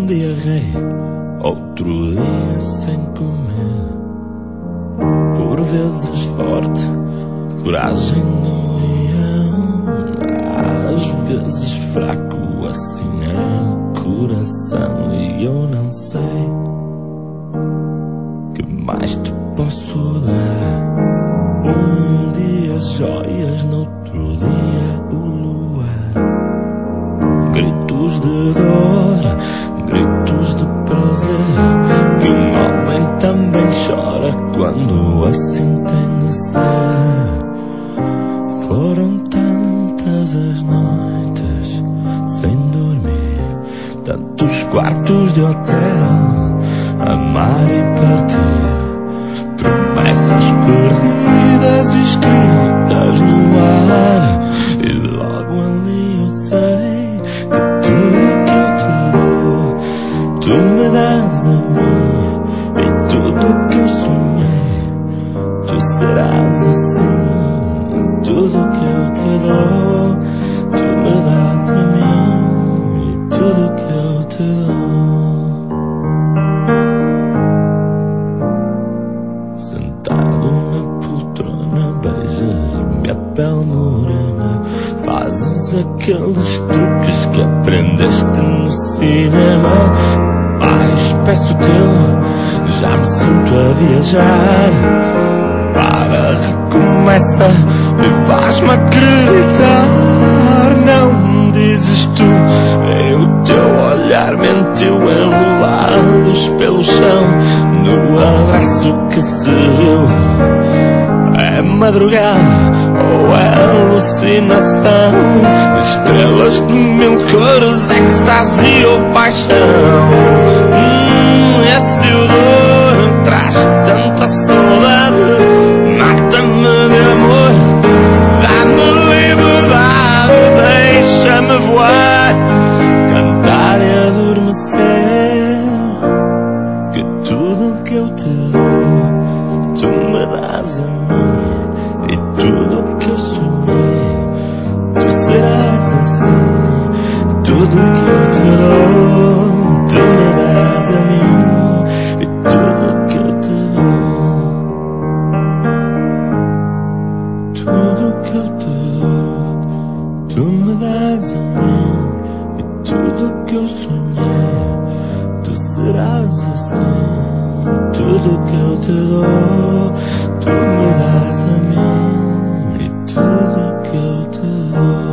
com diarreia, outro dia sem comer. Por vezes forte, coragem do leão, às vezes fraco, assim é o coração. E eu não sei que mais te posso dar. Um dia joias, no outro dia o luar. Gritos de dor, gritos de prazer. E um homem também chora quando assim tem de ser. Foram tantas as noites sem dormir, tantos quartos de hotel, amar e partir. Promessas perdidas escritas no ar. E logo ali eu sei que tudo que eu te dou, tu me dás a mim. E tudo que eu sonhei, tu serás assim. E tudo que eu te dou, tu me dás a mim. E tudo que eu te dou. Sentado na poltrona, beijas-me a pele morena. Fazes aqueles truques que aprendeste no cinema. Mas peço teu, já me sinto a viajar. Para, recomeça e faz-me acreditar. Não dizes tu, e o teu olhar mentiu. Enrolados pelo chão, no abraço que se viu. É madrugada ou é alucinação? Estrelas de mil cores, êxtase ou paixão. Esse odor traz tanta saudade. Mata-me de amor, dá-me liberdade. Deixa-me voar, cantar e adormecer. Que tudo que eu te dou, tu me dás a mim. E tudo que eu sonhei, tu serás assim. Tudo que eu te dou, tu me dás a mim. E tudo que eu te dou, tudo que eu te dou, tu me dás a mim. E tudo que eu sonhei, tu serás assim. Tudo que eu te dou, tu me dás a mim. E tudo que eu te dou.